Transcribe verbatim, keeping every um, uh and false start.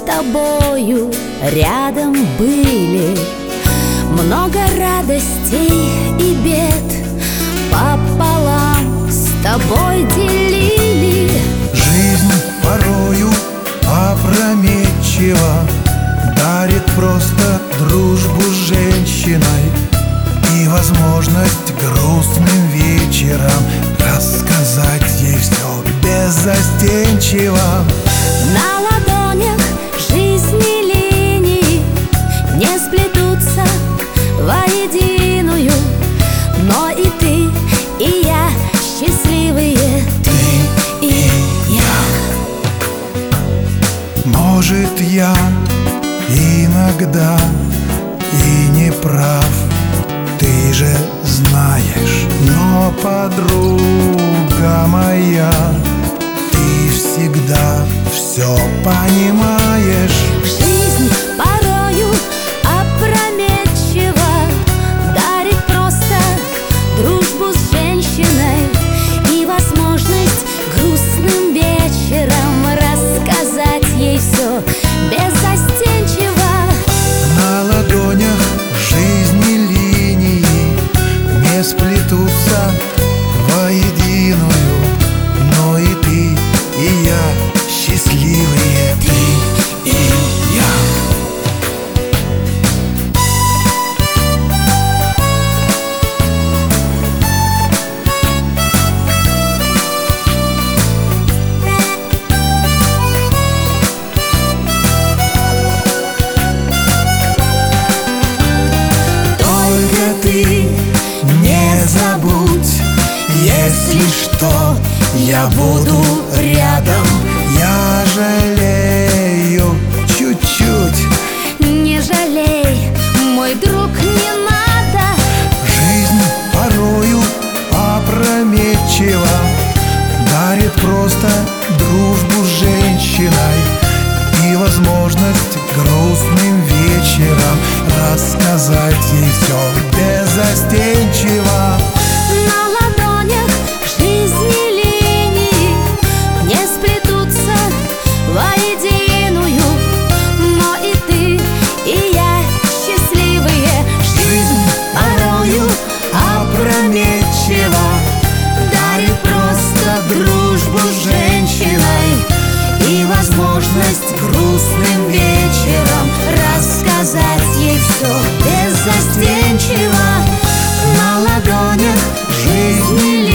тобою рядом были, много радостей и бед пополам с тобой делили. Жизнь порою опрометчива, дарит просто дружбу с женщиной и возможность грустным вечером рассказать ей все беззастенчиво. На ладонях жизни линии не сплетутся воединую, но и ты, и я счастливые. Ты и я. Может, я иногда и не прав, ты же знаешь, но, подруга моя, ты всегда все понимаешь. Жизнь порою опрометчива, дарит просто дружбу с женщиной и возможность грустным вечером рассказать ей все беззастенчиво. На ладонях жизни линии не сплетутся воединую, но и ты, и я счастливые. Ты и я. Ты не забудь, если что, я буду рядом. Я жалею чуть-чуть. Не жалей, мой друг, не надо. Жизнь порою опрометчива, дарит просто дружбу с женщиной и возможность грустным вечером рассказать ей все беззастенчиво. На ладонях жизни линии не сплетутся воединую, но и ты, и я счастливые. Жизнь порою опрометчива, дарит просто дружбу с женщиной и возможность грустным вечером рассказать ей все беззастенчиво. На ладонях жизни